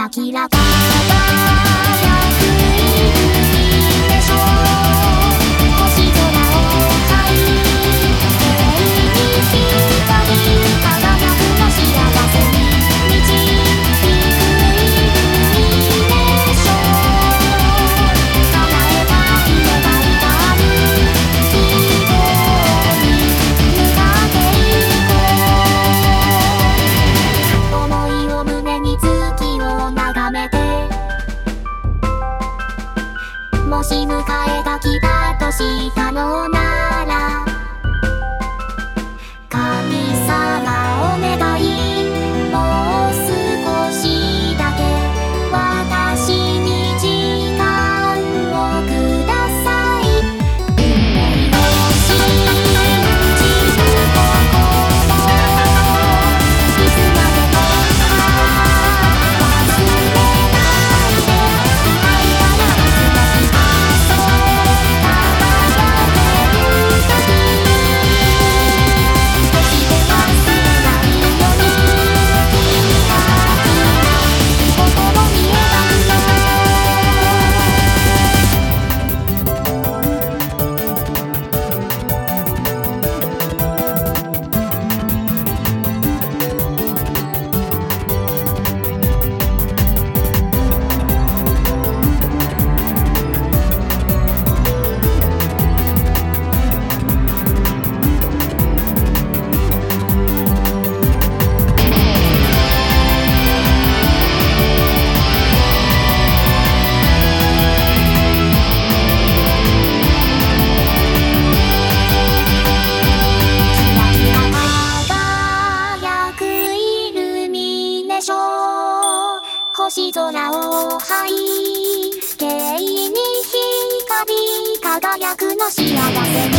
キラキラ輝くイルミネーション、星空を背景に光り輝くの幸せに導くイルミネーション、叶えたい願いがある希望に向かっていこう、思いを胸に月を眺めて、もし迎えが来たとしたのなら、神様お願い、もう少しだけ私に時間をください。運命を信じる心、いつまでも忘れないで、愛から水の日朝輝けるとき、決して忘れないようにキラキラ心に描くよ。星空を背景に光り輝くの幸せに